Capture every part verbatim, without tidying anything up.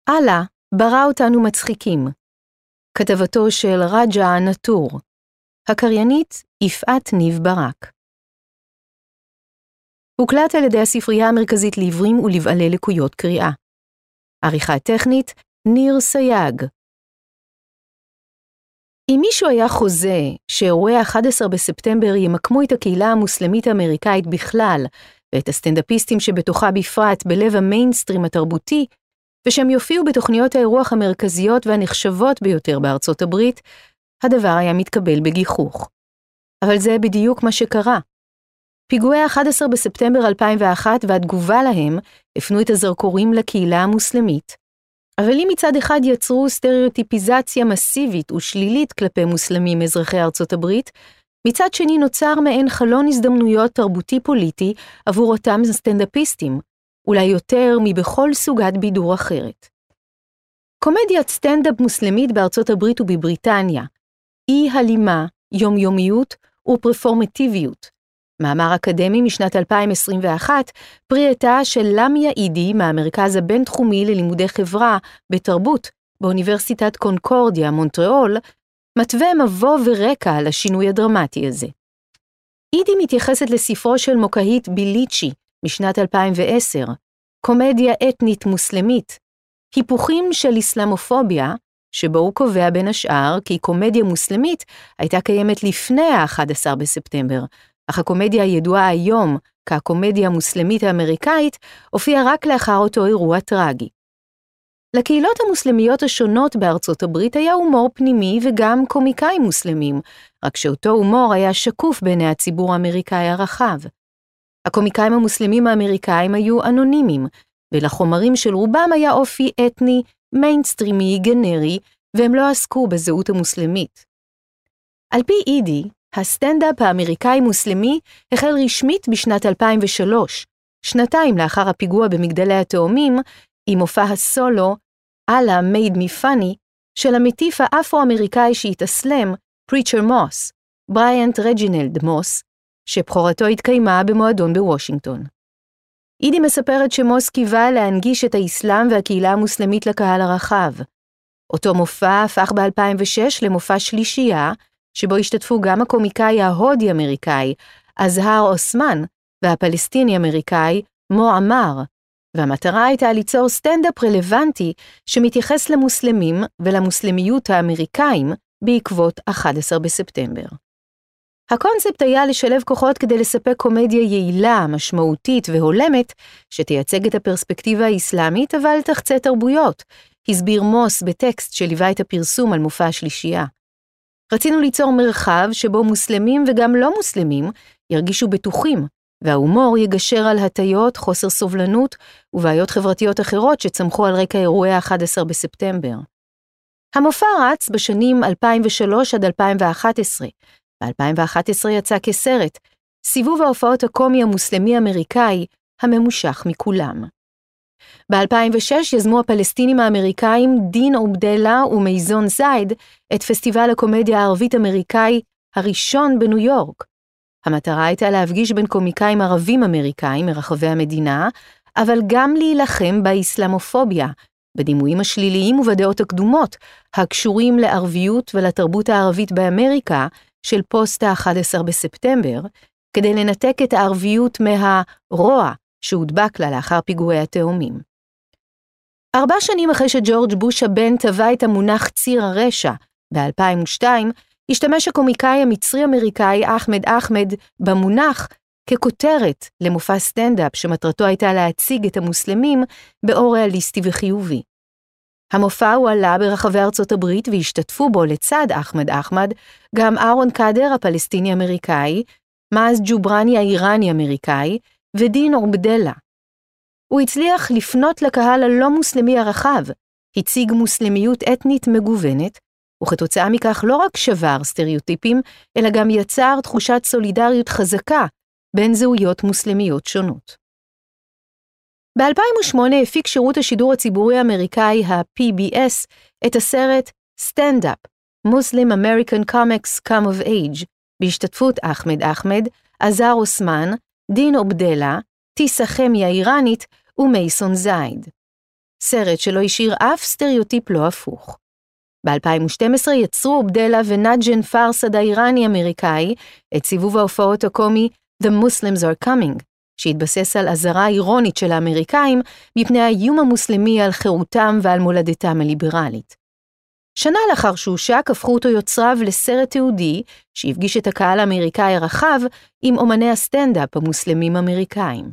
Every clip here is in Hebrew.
אללה ברא אותנו מצחיקים. כתבתו של רג'ה נטור. הקריינית יפעת ניב ברק. הוקלט על ידי הספרייה המרכזית לעיוורים ולבעלי לקויות קריאה. עריכה טכנית ניר סייג. אם מישהו היה חוזה שאירועי ה-אחד עשר בספטמבר ימקמו את הקהילה המוסלמית האמריקאית בכלל, ואת הסטנדאפיסטים שבתוכה בפרט בלב המיינסטרים התרבותי, ושהם יופיעו בתוכניות האירוח המרכזיות והנחשבות ביותר בארצות הברית, הדבר היה מתקבל בגיחוך. אבל זה בדיוק מה שקרה. פיגועי ה-אחד עשר בספטמבר אלפיים ואחת והתגובה להם הפנו את הזרקורים לקהילה המוסלמית, אבל אם מצד אחד יצרו סטריאוטיפיזציה מסיבית ושלילית כלפי מוסלמים אזרחי ארצות הברית, מצד שני נוצר מעין חלון הזדמנויות תרבותי-פוליטי עבור אותם סטנדאפיסטים, אולי יותר מבכל סוגת בידור אחרת. קומדיית סטנדאפ מוסלמית בארצות הברית ובבריטניה, אי הלימה, יומיומיות ופרפורמטיביות. מאמר אקדמי משנת אלפיים עשרים ואחת, פרי עטה של למיה אידי מהמרכז הבינתחומי ללימודי חברה בתרבות באוניברסיטת קונקורדיה, מונטריאול, מתווה מבוא ורקע על השינוי הדרמטי הזה. אידי מתייחסת לספרו של מוקהית ביליצ'י משנת אלפיים ועשר, קומדיה אתנית מוסלמית, היפוכים של אסלאמופוביה, שבו הוא קובע בין השאר כי קומדיה מוסלמית הייתה קיימת לפני ה-אחד עשר בספטמבר, אך הקומדיה הידועה היום כקומדיה המוסלמית האמריקאית הופיעה רק לאחר אותו אירוע טרגי. לקהילות המוסלמיות השונות בארצות הברית היה הומור פנימי וגם קומיקאים מוסלמים, רק שאותו הומור היה שקוף בעיני הציבור האמריקאי הרחב. הקומיקאים המוסלמים האמריקאים היו אנונימיים, ולחומרים של רובם היה אופי אתני, מיינסטרימי, גנרי, והם לא עסקו בזהות המוסלמית. על פי אידי, הסטנדאפ האמריקאי-מוסלמי החל רשמית בשנת אלפיים ושלוש, שנתיים לאחר הפיגוע במגדלי התאומים, עם מופע הסולו, אללה made me funny, של המטיף האפרו-אמריקאי שהתאסלם, פריצ'ר מוס, בריאנט רג'ינלד מוס, שבחורתו התקיימה במועדון בוושינגטון. אידי מספרת שמוס קיווה להנגיש את האסלאם והקהילה המוסלמית לקהל הרחב. אותו מופע הפך ב-אלפיים ושש למופע שלישייה, שבו השתתפו גם הקומיקאי ההודי-אמריקאי, אזהר אוסמן, והפלסטיני-אמריקאי, מו עמר, והמטרה הייתה ליצור סטנדאפ רלוונטי שמתייחס למוסלמים ולמוסלמיות האמריקאים בעקבות ה-אחד עשר בספטמבר. הקונספט היה לשלב כוחות כדי לספק קומדיה יעילה, משמעותית והולמת, שתייצג את הפרספקטיבה האסלאמית אבל תחצה תרבויות, הסביר מוס בטקסט שליווה את הפרסום על מופע השלישייה. רצינו ליצור מרחב שבו מוסלמים וגם לא מוסלמים ירגישו בטוחים, וההומור יגשר על הטיות, חוסר סובלנות ובעיות חברתיות אחרות שצמחו על רקע אירועי ה-אחד עשר בספטמבר. המופע רץ בשנים אלפיים ושלוש עד אלפיים ואחת עשרה, ב-אלפיים ואחת עשרה יצא כסרט, סיבוב ההופעות הקומי המוסלמי-אמריקאי הממושך מכולם. ב-אלפיים ושש יזמו הפלסטינים האמריקאים דין עובדלה ומייזון זייד את פסטיבל הקומדיה הערבית-אמריקאי הראשון בניו יורק. המטרה הייתה להפגיש בין קומיקאים ערבים-אמריקאים מרחבי המדינה, אבל גם להילחם באסלאמופוביה, בדימויים השליליים ובדעות הקדומות, הקשורים לערביות ולתרבות הערבית באמריקה של פוסט ה-אחד עשר בספטמבר, כדי לנתק את הערביות מהרוע שהודבק לה לאחר פיגועי התאומים. ארבע שנים אחרי שג'ורג' בוש הבן טבע את המונח ציר הרשע, ב-אלפיים ושתיים, השתמש הקומיקאי המצרי-אמריקאי אחמד אחמד במונח ככותרת למופע סטנדאפ שמטרתו הייתה להציג את המוסלמים באור ריאליסטי וחיובי. המופע הועלה ברחבי ארצות הברית והשתתפו בו לצד אחמד אחמד גם אהרון קאדר הפלסטיני-אמריקאי, מאז ג'ובראני האיראני-אמריקאי ודין עובדלה. הוא הצליח לפנות לקהל הלא מוסלמי הרחב, הציג מוסלמיות אתנית מגוונת, וכתוצאה מכך לא רק שבר סטריאוטיפים, אלא גם יצר תחושת סולידריות חזקה בין זהויות מוסלמיות שונות. ב-אלפיים ושמונה הפיק שירות השידור הציבורי האמריקאי ה-פי בי אס את הסרט Stand-Up, Muslim American Comics Come of Age, בהשתתפות אחמד אחמד, אזהר אוסמן, דין עובדלה, טיסה חמי האיראנית ומייסון זייד. סרט שלא השאיר אף סטריאוטיפ לא הפוך. ב-אלפיים ושתים עשרה יצרו עובדלה ונאג'ן פרסד האיראני-אמריקאי את סיבוב ההופעות הקומי The Muslims Are Coming, שהתבסס על אזהרה אירונית של האמריקאים מפני האיום המוסלמי על חירותם ועל מולדתם הליברלית. שנה לאחר שהושק הפכו אותו יוצריו לסרט תיעודי שהפגיש את הקהל האמריקאי הרחב עם אומני הסטנדאפ המוסלמים אמריקאים.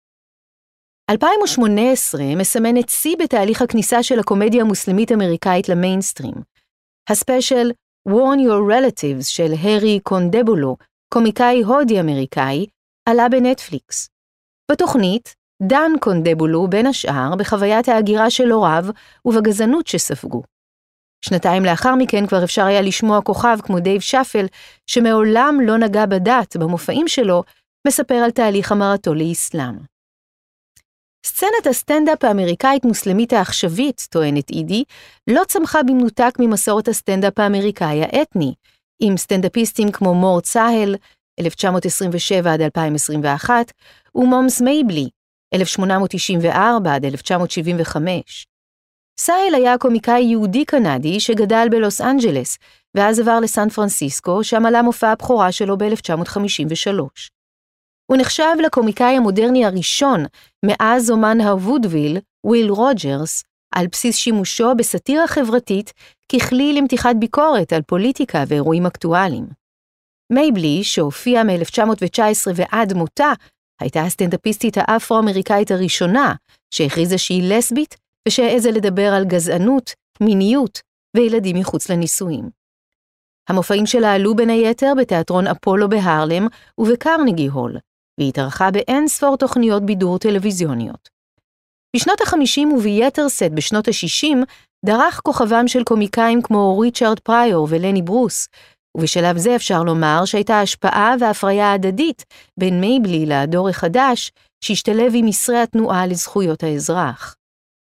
אלפיים ושמונה עשרה מסמנת שיא בתהליך הכניסה של הקומדיה המוסלמית אמריקאית למיינסטרים. הספיישל Warn Your Relatives של הרי קונדבולו, קומיקאי הודי אמריקאי, עלה בנטפליקס. בתוכנית, דן קונדבולו בין השאר בחוויית ההגירה של הוריו ובגזענות שספגו. שנתיים לאחר מכן כבר אפשר היה לשמוע כוכב כמו דייב שפל, שמעולם לא נגע בדת במופעים שלו, מספר על תהליך המרתו לאסלאם. סצנת הסטנדאפ האמריקאית מוסלמית העכשווית, טוענת אידי, לא צמחה במנותק ממסורת הסטנדאפ האמריקאי האתני, עם סטנדאפיסטים כמו מור צהל, אלף תשע מאות עשרים ושבע עד אלפיים עשרים ואחת, ומומס מייבלי, אלף שמונה מאות תשעים וארבע עד אלף תשע מאות שבעים וחמש. סהל היה קומיקאי יהודי-קנדי שגדל בלוס אנג'לס, ואז עבר לסן פרנסיסקו, שם עלה מופע הבכורה שלו ב-אלף תשע מאות חמישים ושלוש. הוא נחשב לקומיקאי המודרני הראשון מאז אומן הוודוויל, וויל רוג'רס, על בסיס שימושו בסאטירה חברתית ככלי למתיחת ביקורת על פוליטיקה ואירועים אקטואליים. מייבלי, שהופיעה מ-אלף תשע מאות תשע עשרה ועד מותה, הייתה הסטנדאפיסטית האפרו-אמריקאית הראשונה שהכריזה שהיא לסבית ושהעזה לדבר על גזענות, מיניות וילדים מחוץ לנישואים. המופעים שלה עלו בין היתר בתיאטרון אפולו בהרלם ובקרנגי הול, והיא התארחה באין ספור תוכניות בידור טלוויזיוניות. בשנות ה-חמישים וביתר סט בשנות ה-שישים דרך כוכבם של קומיקאים כמו ריצ'רד פריור ולני ברוס, ובשלב זה אפשר לומר שהייתה השפעה והפריה הדדית בין מייבלי לדור החדש שהשתלב עם מסרי התנועה לזכויות האזרח.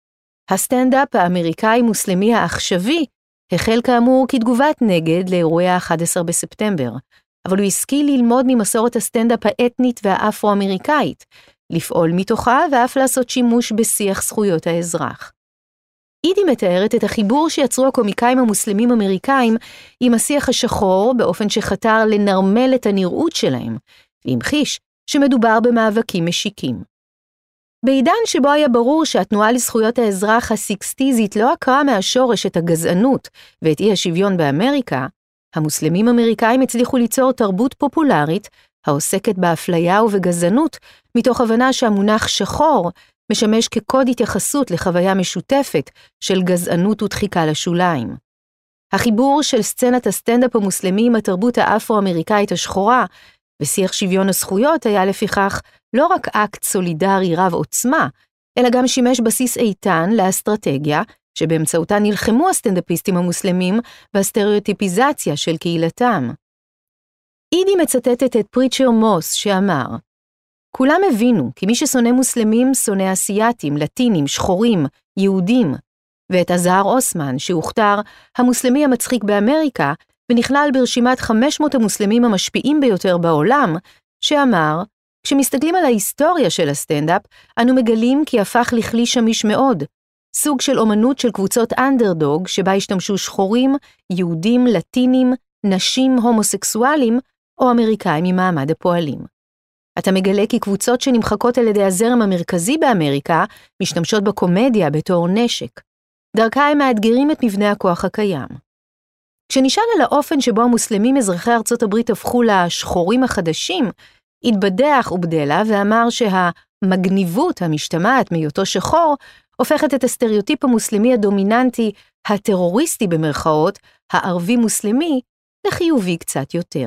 הסטנדאפ האמריקאי-מוסלמי העכשווי החל כאמור כתגובת נגד לאירועי ה-אחד עשר בספטמבר, אבל הוא השכיל ללמוד ממסורת הסטנדאפ האתנית והאפרו-אמריקאית, לפעול מתוכה ואף לעשות שימוש בשיח זכויות האזרח. אידי מתארת את החיבור שיצרו הקומיקאים המוסלמים אמריקאים עם השיח השחור באופן שחתר לנרמל את הנראות שלהם, והמחיש שמדובר במאבקים משיקים. בעידן שבו היה ברור שהתנועה לזכויות האזרח הסיקסטיזית לא עקרה מהשורש את הגזענות ואת אי השוויון באמריקה, המוסלמים אמריקאים הצליחו ליצור תרבות פופולרית העוסקת באפליה ובגזענות, מתוך הבנה שהמונח שחור משמש כקוד התייחסות לחוויה משותפת של גזענות ודחיקה לשוליים. החיבור של סצנת הסטנדאפ המוסלמי עם התרבות האפרו-אמריקאית השחורה ושיח שוויון הזכויות היה לפיכך לא רק אקט סולידרי רב עוצמה, אלא גם שימש בסיס איתן לאסטרטגיה שבאמצעותה נלחמו הסטנדאפיסטים המוסלמים והסטריאוטיפיזציה של קהילתם. אידי מצטטת את פריצ'ר מוס שאמר, כולם הבינו כי מי ששונא מוסלמים שונא אסייתים, לטינים, שחורים, יהודים, ואת הזהר אוסמן שהוכתר המוסלמי המצחיק באמריקה ונכלל ברשימת חמש מאות המוסלמים המשפיעים ביותר בעולם, שאמר, כשמסתכלים על ההיסטוריה של הסטנדאפ, אנו מגלים כי הפך לכלי שמיש מאוד, סוג של אומנות של קבוצות אנדרדוג שבה השתמשו שחורים, יהודים, לטינים, נשים, הומוסקסואלים או אמריקאים ממעמד הפועלים. אתה מגלה כי קבוצות שנמחקות על ידי הזרם המרכזי באמריקה משתמשות בקומדיה בתור נשק. דרכה הם מאתגרים את מבנה הכוח הקיים. כשנשאל על האופן שבו המוסלמים אזרחי ארצות הברית הפכו לשחורים החדשים, התבדח עובדלה ואמר שהמגניבות המשתמעת מהיותו שחור הופכת את הסטריאוטיפ המוסלמי הדומיננטי, הטרוריסטי במרכאות, הערבי מוסלמי, לחיובי קצת יותר.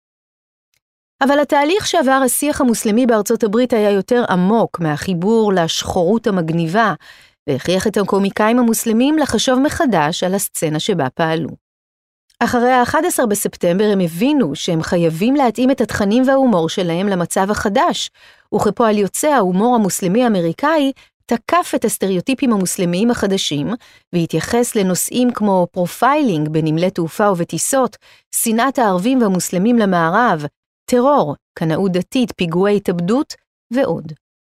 אבל התהליך שעבר השיח המוסלמי בארצות הברית היה יותר עמוק מהחיבור לשחורות המגניבה, והכריח את הקומיקאים המוסלמים לחשוב מחדש על הסצנה שבה פעלו. אחרי ה-אחד עשר בספטמבר הם הבינו שהם חייבים להתאים את התכנים וההומור שלהם למצב החדש, וכפועל יוצא ההומור המוסלמי האמריקאי תקף את הסטריאוטיפים המוסלמיים החדשים, והתייחס לנושאים כמו פרופיילינג בנמלי תעופה ובטיסות, שנאת הערבים והמוסלמים למערב, טרור, קנאות דתית, פיגועי התאבדות ועוד.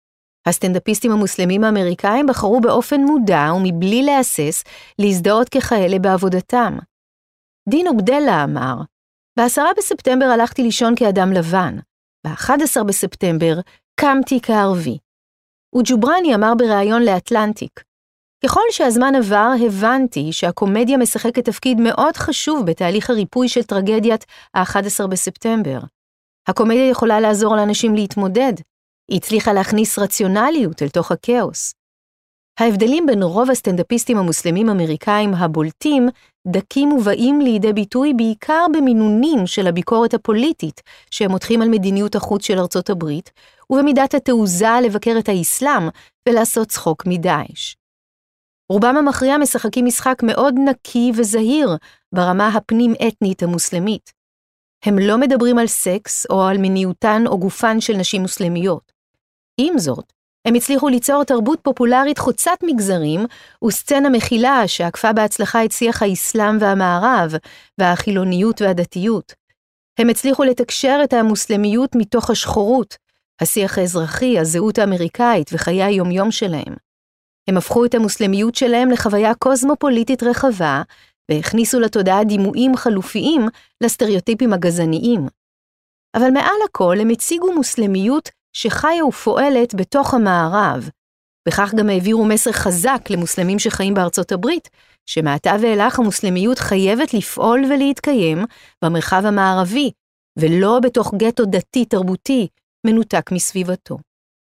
הסטנדאפיסטים המוסלמים האמריקאים בחרו באופן מודע ומבלי להסס להזדהות ככאלה בעבודתם. דין עובדלה אמר, ב-עשרה בספטמבר הלכתי לישון כאדם לבן, ב-אחד עשר בספטמבר קמתי כערבי. וג'ובראני אמר בריאיון לאטלנטיק, ככל שהזמן עבר הבנתי שהקומדיה משחקת תפקיד מאוד חשוב בתהליך הריפוי של טרגדיית ה-אחד עשר בספטמבר. הקומדיה יכולה לעזור לאנשים להתמודד, היא הצליחה להכניס רציונליות אל תוך הכאוס. ההבדלים בין רוב הסטנדאפיסטים המוסלמים האמריקאים הבולטים דקים ובאים לידי ביטוי בעיקר במינונים של הביקורת הפוליטית שהם מותחים על מדיניות החוץ של ארצות הברית, ובמידת התעוזה לבקר את האסלאם ולעשות צחוק מדאעש. רובם המכריע משחקים משחק מאוד נקי וזהיר ברמה הפנים-אתנית המוסלמית. הם לא מדברים על סקס או על מיניותן או גופן של נשים מוסלמיות. עם זאת, הם הצליחו ליצור תרבות פופולרית חוצת מגזרים וסצנה מכילה שעקפה בהצלחה את שיח האסלאם והמערב והחילוניות והדתיות. הם הצליחו לתקשר את המוסלמיות מתוך השחורות, השיח האזרחי, הזהות האמריקאית וחיי היומיום שלהם. הם הפכו את המוסלמיות שלהם לחוויה קוסמופוליטית רחבה, והכניסו לתודעה דימויים חלופיים לסטריאוטיפים הגזעניים. אבל מעל הכל הם הציגו מוסלמיות שחיה ופועלת בתוך המערב. בכך גם העבירו מסר חזק למוסלמים שחיים בארצות הברית, שמעתה ואילך המוסלמיות חייבת לפעול ולהתקיים במרחב המערבי, ולא בתוך גטו דתי תרבותי מנותק מסביבתו.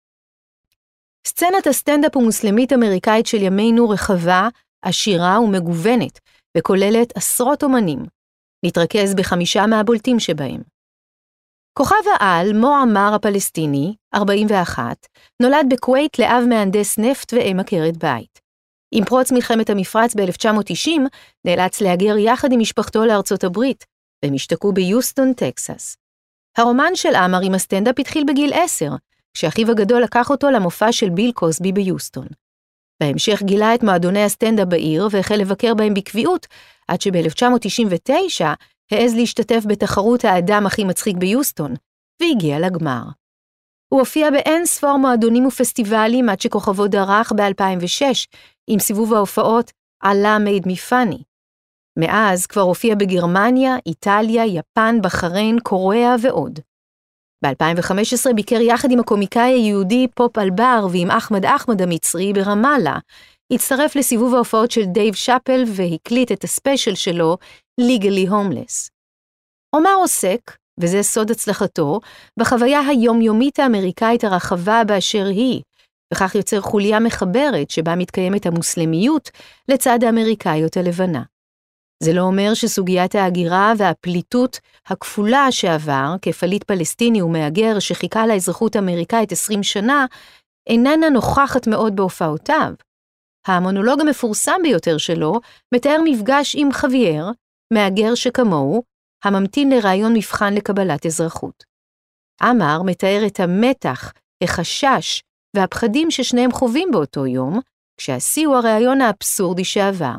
סצנת הסטנדאפ המוסלמית אמריקאית של ימינו רחבה, עשירה ומגוונת, וכוללת עשרות אומנים. נתרכז בחמישה מהבולטים שבהם. כוכב העל, מועמר הפלסטיני, ארבעים ואחת, נולד בכווית לאב מהנדס נפט ואם עקרת בית. עם פרוץ מלחמת המפרץ ב-אלף תשע מאות תשעים, נאלץ להגר יחד עם משפחתו לארצות הברית, והם השתקעו ביוסטון, טקסס. הרומן של עמר עם הסטנדאפ התחיל בגיל עשר, כשאחיו הגדול לקח אותו למופע של ביל קוסבי ביוסטון. בהמשך גילה את מועדוני הסטנדאפ בעיר והחל לבקר בהם בקביעות, עד שב-אלף תשע מאות תשעים ותשע העז להשתתף בתחרות האדם הכי מצחיק ביוסטון, והגיע לגמר. הוא הופיע באין ספור מועדונים ופסטיבלים עד שכוכבו דרך ב-אלפיים ושש, עם סיבוב ההופעות Allah Made Me Funny. מאז כבר הופיע בגרמניה, איטליה, יפן, בחריין, קוריאה ועוד. ב-אלפיים וחמש עשרה ביקר יחד עם הקומיקאי היהודי פופ אלבר ועם אחמד אחמד המצרי ברמאללה, הצטרף לסיבוב ההופעות של דייב שאפל והקליט את הספיישל שלו, Legally Homeless. עומר עוסק, וזה סוד הצלחתו, בחוויה היומיומית האמריקאית הרחבה באשר היא, וכך יוצר חוליה מחברת שבה מתקיימת המוסלמיות לצד האמריקאיות הלבנה. זה לא אומר שסוגיית ההגירה והפליטות הכפולה שעבר, כפליט פלסטיני ומהגר שחיכה לאזרחות האמריקאית עשרים שנה, איננה נוכחת מאוד בהופעותיו. המונולוג המפורסם ביותר שלו מתאר מפגש עם חווייר, מהגר שכמוהו, הממתין לרעיון מבחן לקבלת אזרחות. עמר מתאר את המתח, החשש והפחדים ששניהם חווים באותו יום, כשהשיא הוא הרעיון האבסורדי שעבר.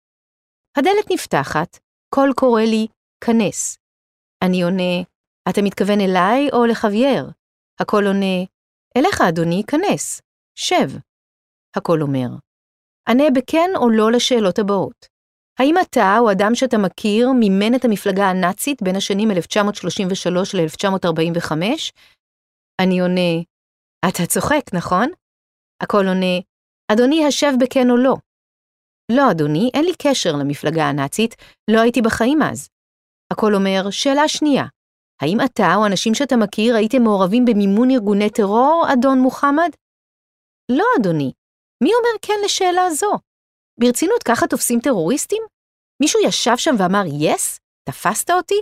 הדלת נפתחת, קול קורא לי, כנס. אני עונה, אתה מתכוון אליי או לחווייר? הקול עונה, אליך אדוני, כנס, שב. הקול אומר, ענה בכן או לא לשאלות הבאות. האם אתה או אדם שאתה מכיר מימן את המפלגה הנאצית בין השנים אלף תשע מאות שלושים ושלוש ל-אלף תשע מאות ארבעים וחמש? אני עונה, אתה צוחק, נכון? הקול עונה, אדוני השב בכן או לא. לא, אדוני, אין לי קשר למפלגה הנאצית, לא הייתי בחיים אז. הקול אומר, שאלה שנייה, האם אתה או אנשים שאתה מכיר הייתם מעורבים במימון ארגוני טרור, אדון מוחמד? לא, אדוני. מי אומר כן לשאלה זו? ברצינות ככה תופסים טרוריסטים? מישהו ישב שם ואמר, יס? תפסת אותי?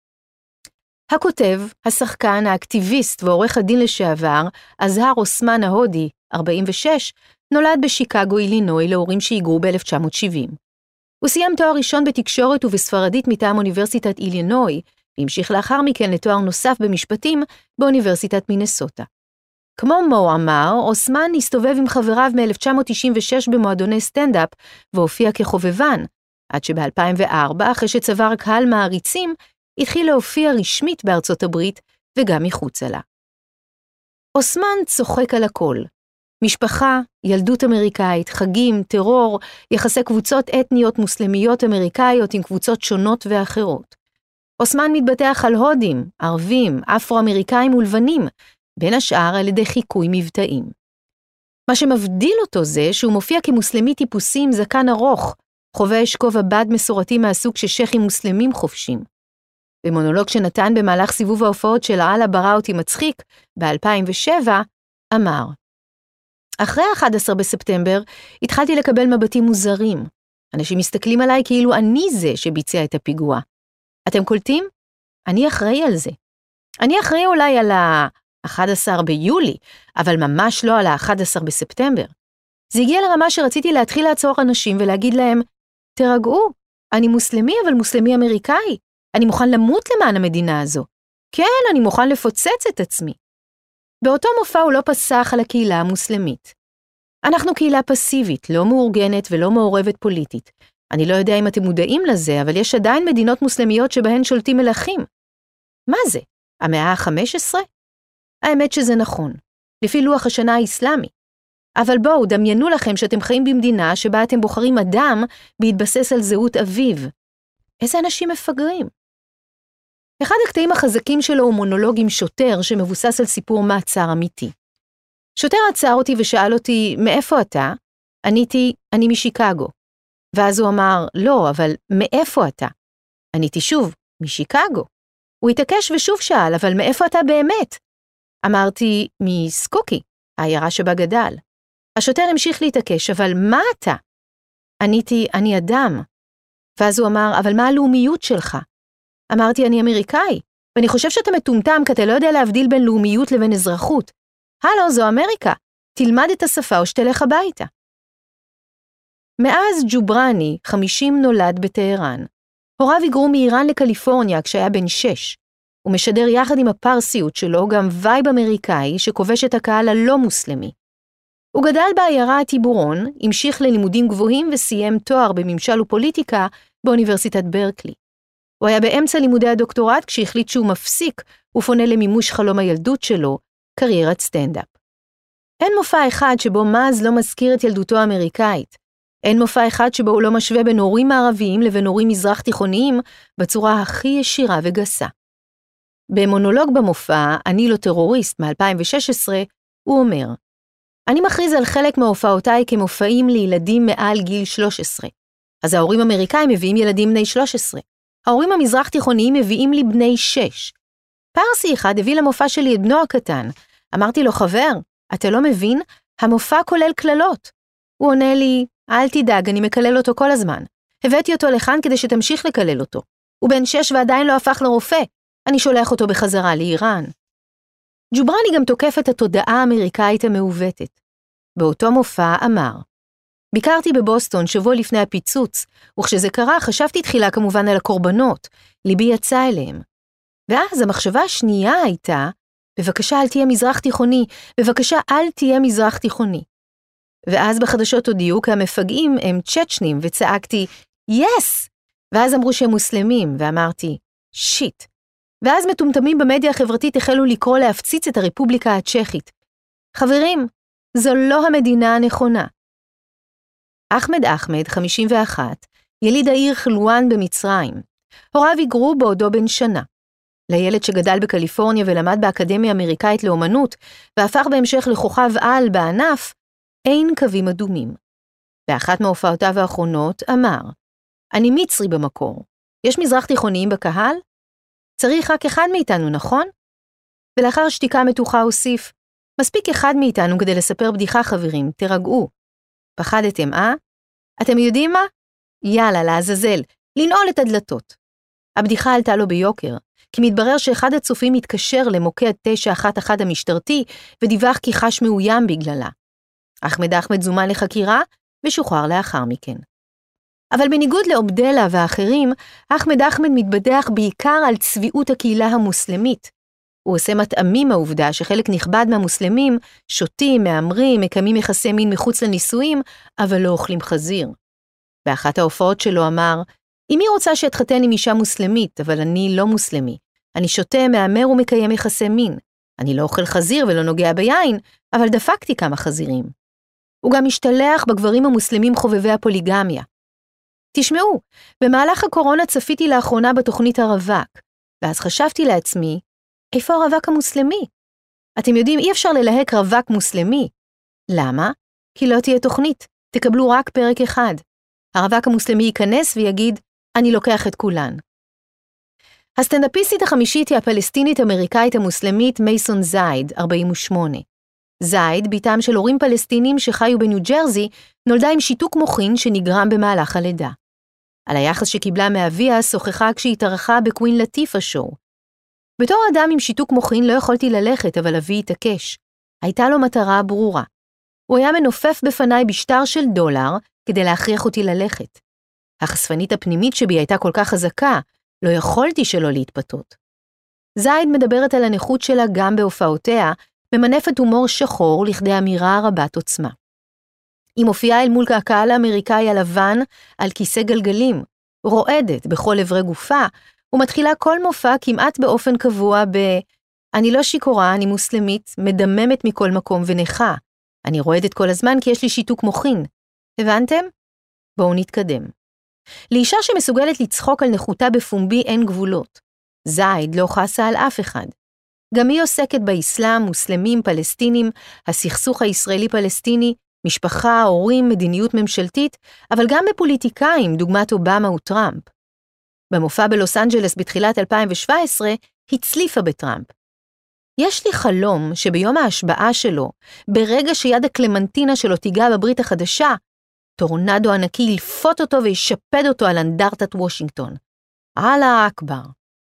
הכותב, השחקן, האקטיביסט ועורך הדין לשעבר, אזהר אוסמן ההודי, ארבעים ושש, נולד בשיקגו, אילינוי, להורים שהיגרו ב-אלף תשע מאות שבעים. הוא סיים תואר ראשון בתקשורת ובספרדית מטעם אוניברסיטת אילינוי, והמשיך לאחר מכן לתואר נוסף במשפטים באוניברסיטת מינסוטה. כמו מועמר, אוסמן הסתובב עם חבריו מ-אלף תשע מאות תשעים ושש במועדוני סטנדאפ, והופיע כחובבן, עד שב-אלפיים וארבע, אחרי שצבר קהל מעריצים, התחיל להופיע רשמית בארצות הברית וגם מחוצה לה. אוסמן צוחק על הכל. משפחה, ילדות אמריקאית, חגים, טרור, יחסי קבוצות אתניות מוסלמיות אמריקאיות עם קבוצות שונות ואחרות. אוסמן מתבטח על הודים, ערבים, אפרו-אמריקאים ולבנים, בין השאר על ידי חיקוי מבטאים. מה שמבדיל אותו זה שהוא מופיע כמוסלמי טיפוסי עם זקן ארוך, חובש כובע בד מסורתי מהסוג ששייחים מוסלמים חובשים. במונולוג שנתן במהלך סיבוב ההופעות של אללה ברא אותי מצחיק, ב-אלפיים ושבע, אמר, אחרי ה-אחד עשר בספטמבר התחלתי לקבל מבטים מוזרים. אנשים מסתכלים עליי כאילו אני זה שביצע את הפיגוע. אתם קולטים? אני אחראי על זה. אני אחראי אולי על ה-אחד עשר ביולי, אבל ממש לא על ה-אחד עשר בספטמבר. זה הגיע לרמה שרציתי להתחיל לעצור אנשים ולהגיד להם, תרגעו, אני מוסלמי אבל מוסלמי אמריקאי. אני מוכן למות למען המדינה הזו. כן, אני מוכן לפוצץ את עצמי. באותו מופע הוא לא פסח על הקהילה המוסלמית. אנחנו קהילה פסיבית, לא מאורגנת ולא מעורבת פוליטית. אני לא יודע אם אתם מודעים לזה, אבל יש עדיין מדינות מוסלמיות שבהן שולטים מלכים. מה זה? המאה ה-חמש עשרה? האמת שזה נכון, לפי לוח השנה האסלאמי. אבל בואו, דמיינו לכם שאתם חיים במדינה שבה אתם בוחרים אדם בהתבסס על זהות אביו. איזה אנשים מפגרים. אחד הקטעים החזקים שלו הוא מונולוג עם שוטר שמבוסס על סיפור מעצר אמיתי. שוטר עצר אותי ושאל אותי, מאיפה אתה? עניתי, אני משיקגו. ואז הוא אמר, לא, אבל מאיפה אתה? עניתי שוב, משיקגו. הוא התעקש ושוב שאל, אבל מאיפה אתה באמת? אמרתי, מסקוקי, העיירה שבה גדל. השוטר המשיך להתעקש, אבל מה אתה? עניתי, אני אדם. ואז הוא אמר, אבל מה הלאומיות שלך? אמרתי, אני אמריקאי, ואני חושב שאתה מטומטם, כי אתה לא יודע להבדיל בין לאומיות לבין אזרחות. הלו, זו אמריקה. תלמד את השפה או שתלך הביתה. מאז ג'ובראני, חמישים נולד בטהרן. הוריו היגרו מאיראן לקליפורניה כשהיה בן שש. הוא משדר יחד עם הפרסיות שלו גם וייב אמריקאי שכובש את הקהל הלא מוסלמי. הוא גדל בעיירה הטיבורון, המשיך ללימודים גבוהים וסיים תואר בממשל ופוליטיקה באוניברסיטת ברקלי. הוא היה באמצע לימודי הדוקטורט כשהחליט שהוא מפסיק ופונה למימוש חלום הילדות שלו, קריירת סטנדאפ. אין מופע אחד שבו מאז לא מזכיר את ילדותו האמריקאית. אין מופע אחד שבו הוא לא משווה בין הורים מערביים לבין הורים מזרח תיכוניים בצורה הכי ישירה וגסה. במונולוג במופע, אני לא טרוריסט מ-אלפיים ושש עשרה, הוא אומר, אני מכריז על חלק מהופעותיי כמופעים לילדים מעל גיל שלוש עשרה. אז ההורים האמריקאים מביאים ילדים בני שלוש עשרה. ההורים המזרח תיכוניים מביאים לי בני שש. פרסי אחד הביא למופע שלי את בנו הקטן. אמרתי לו, חבר, אתה לא מבין? המופע כולל כללות. הוא עונה לי, אל תדאג, אני מקלל אותו כל הזמן. הבאתי אותו לכאן כדי שתמשיך לקלל אותו. הוא בן שש ועדיין לא הפך לרופא. אני שולח אותו בחזרה לאיראן. ג'ובראני גם תוקף את התודעה האמריקאית המעוותת. באותו מופע אמר, ביקרתי בבוסטון שבוע לפני הפיצוץ, וכשזה קרה חשבתי תחילה כמובן על הקורבנות, ליבי יצא אליהם. ואז המחשבה השנייה הייתה, בבקשה אל תהיה מזרח תיכוני, בבקשה אל תהיה מזרח תיכוני. ואז בחדשות הודיעו כי המפגעים הם צ'צ'נים, וצעקתי, יס! ואז אמרו שהם מוסלמים, ואמרתי, שיט. ואז מטומטמים במדיה החברתית החלו לקרוא להפציץ את הרפובליקה הצ'כית. חברים, זו לא המדינה הנכונה. אחמד אחמד, חמישים ואחת, יליד העיר חלואן במצרים. הוריו היגרו בעודו בן שנה. לילד שגדל בקליפורניה ולמד באקדמיה אמריקאית לאומנות, והפך בהמשך לכוכב על בענף, אין קווים אדומים. באחת מהופעותיו האחרונות אמר, אני מצרי במקור. יש מזרח תיכוניים בקהל? צריך רק אחד מאיתנו, נכון? ולאחר שתיקה מתוחה הוסיף, מספיק אחד מאיתנו כדי לספר בדיחה חברים, תרגעו. פחדתם, אה? אתם יודעים מה? יאללה, לעזאזל, לנעול את הדלתות. הבדיחה עלתה לו ביוקר, כי מתברר שאחד הצופים התקשר למוקד תשע אחת אחת המשטרתי, ודיווח כי חש מאוים בגללה. אחמד אחמד זומן לחקירה, ושוחרר לאחר מכן. אבל בניגוד לעובדלה ואחרים, אחמד אחמד מתבדח בעיקר על צביעות הקהילה המוסלמית. הוא עושה מטעמים מהעובדה שחלק נכבד מהמוסלמים שותים, מאמרים, מקיימים יחסי מין מחוץ לנישואים, אבל לא אוכלים חזיר. באחת ההופעות שלו אמר, אמי רוצה שאתחתן עם אישה מוסלמית, אבל אני לא מוסלמי. אני שותה, מאמר ומקיים יחסי מין. אני לא אוכל חזיר ולא נוגע ביין, אבל דפקתי כמה חזירים. הוא גם משתלח בגברים המוסלמים חובבי הפוליגמיה. תשמעו, במהלך הקורונה צפיתי לאחרונה בתוכנית הרווק, ואז חשבתי לעצמי, איפה הרווק המוסלמי? אתם יודעים, אי אפשר ללהק רווק מוסלמי. למה? כי לא תהיה תוכנית, תקבלו רק פרק אחד. הרווק המוסלמי ייכנס ויגיד, אני לוקח את כולן. הסטנדאפיסטית החמישית היא הפלסטינית-אמריקאית המוסלמית מייסון זייד, ארבעים ושמונה. זייד, ביתם של הורים פלסטינים שחיו בניו ג'רזי, נולדה עם שיתוק מוחין שנגרם במהלך הלידה. על היחס שקיבלה מאביה שוחחה כשהתארחה בקווין לטיפה שואו. בתור אדם עם שיתוק מוחין לא יכולתי ללכת, אבל אבי התעקש. הייתה לו מטרה ברורה. הוא היה מנופף בפניי בשטר של דולר כדי להכריח אותי ללכת. החשפנית הפנימית שבי הייתה כל כך חזקה, לא יכולתי שלא להתפתות. זייד מדברת על הנכות שלה גם בהופעותיה, ממנפת הומור שחור לכדי אמירה רבת עוצמה. היא מופיעה אל מול הקהל האמריקאי הלבן על כיסא גלגלים, רועדת בכל עברי גופה, ומתחילה כל מופע כמעט באופן קבוע ב אני לא שיקורה, אני מוסלמית, מדממת מכל מקום ונכה. אני רועדת כל הזמן כי יש לי שיתוק מוחין. הבנתם? בואו נתקדם. לאישה שמסוגלת לצחוק על נכותה בפומבי אין גבולות. זייד לא חסה על אף אחד. גם היא עוסקת באסלאם, מוסלמים, פלסטינים, הסכסוך הישראלי-פלסטיני, משפחה, הורים, מדיניות ממשלתית, אבל גם בפוליטיקאים, דוגמת אובמה וטראמפ. במופע בלוס אנג'לס בתחילת אלפיים שבע עשרה, הצליפה בטראמפ. יש לי חלום שביום ההשבעה שלו, ברגע שיד הקלמנטינה שלו תיגע בברית החדשה, טורנדו ענקי ילפות אותו וישפד אותו על אנדרטת וושינגטון. אללה אכבר.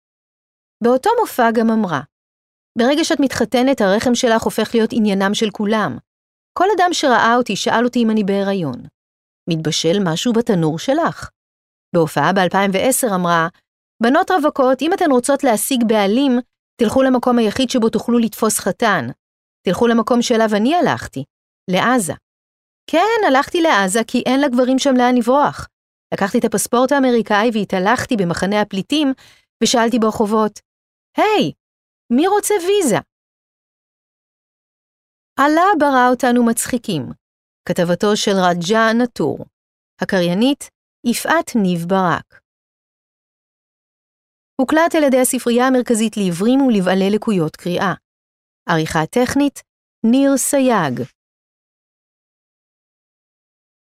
באותו מופע גם אמרה, ברגע שאת מתחתנת, הרחם שלך הופך להיות עניינם של כולם. כל אדם שראה אותי שאל אותי אם אני בהיריון. מתבשל משהו בתנור שלך. בהופעה ב-אלפיים ועשר אמרה, בנות רווקות, אם אתן רוצות להשיג בעלים, תלכו למקום היחיד שבו תוכלו לתפוס חתן. תלכו למקום שאליו אני הלכתי, לעזה. כן, הלכתי לעזה כי אין לגברים שם לאן לברוח. לקחתי את הפספורט האמריקאי והתהלכתי במחנה הפליטים ושאלתי ברחובות, היי, מי רוצה ויזה? אללה ברא אותנו מצחיקים. כתבתו של רג'ה נטור. הקריינית, יפעת ניב ברק. הוקלט על ידי הספרייה המרכזית לעיוורים ולבעלי לקויות קריאה. עריכה טכנית, ניר סייג.